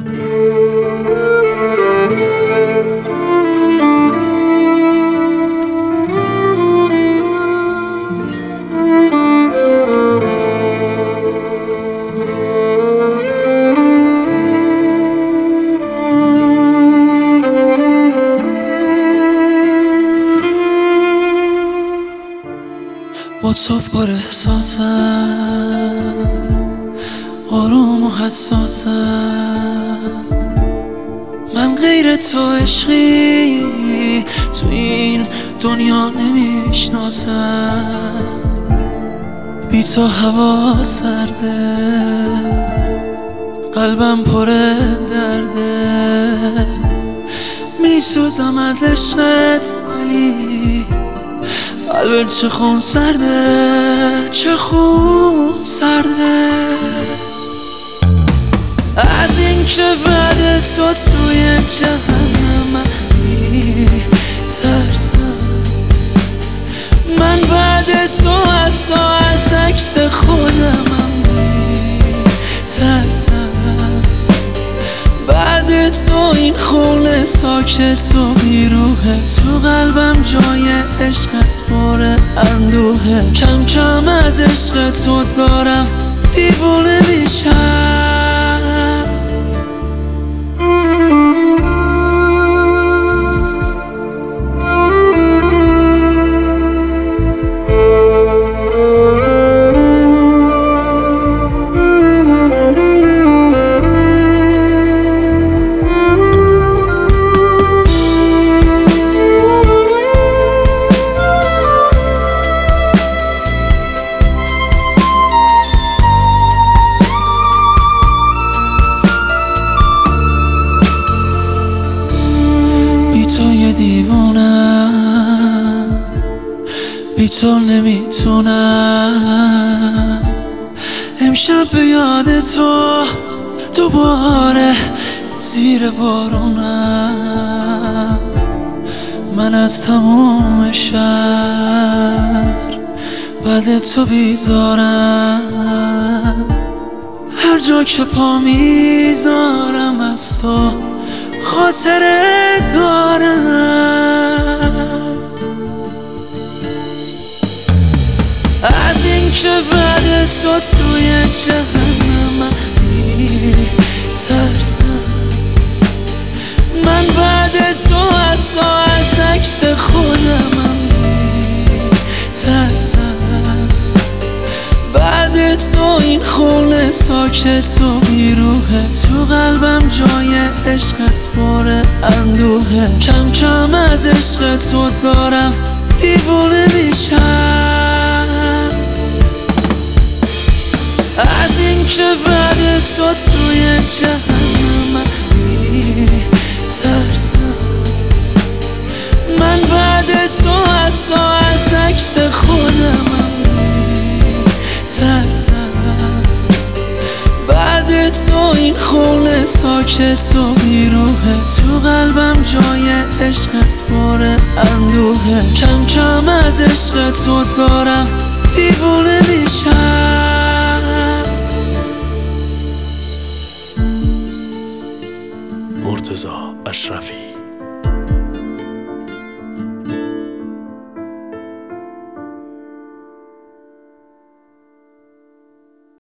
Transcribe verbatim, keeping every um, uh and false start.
با تو پر احساسم، آروم و حساسم. من غیر تو عشقی تو این دنیا نمیشناسم. بی تو هوا سرده، قلبم پر درده. میسوزم از عشقت ولی قلبم چه خون سرده، چه خون سرده. از این که بعد تو توی جهنم میترسم. من بعد تو حتی از عکس خودمم میترسم. بعد تو این خونه ساکت و بیروحه، تو قلبم جای عشقت پر اندوهه. کم کم از عشق تو دارم دیوونه میشم. دیوونم بی تو نمیتونم. امشب به یاد تو دوباره زیر بارونم. من از تموم شهر بعد تو بیزارم. هر جا که پا میذارم از تو خاطره دارم. از این که بعد تو توی جهنم میترسم. من بعد تو حتی از عکس خودمم میترسم. بعد تو این خونه ساکت و بیروحه، تو قلبم جای عشقت پر اندوهه. کم کم از عشق تو دارم دیوونه میشم. از این که بعد تو توی جهنم میترسم. من بعد تو حتی از عکس خودمم میترسم. بعد تو این خونه ساکت و بیروحه، تو قلبم جای عشقت پر اندوهه. کم کم از عشق تو دارم دیوونه میشم.